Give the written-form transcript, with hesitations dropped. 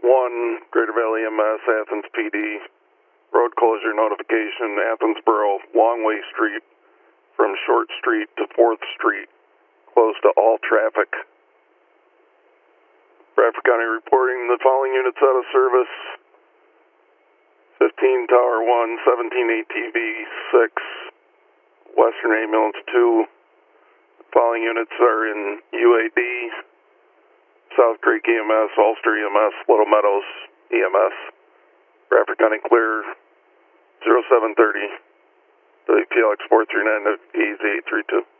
Greater Valley EMS, Athens PD. Road closure notification, Athensboro, Longway Street, from Short Street to 4th Street, closed to all traffic. Bradford County reporting the following units out of service. 15 Tower 1, 17 ATV 6, Western Ambulance 2. The following units are in UAD, South Creek EMS, Ulster EMS, Little Meadows EMS. Bradford County clear 0730, WPLX 439 to EZ 832.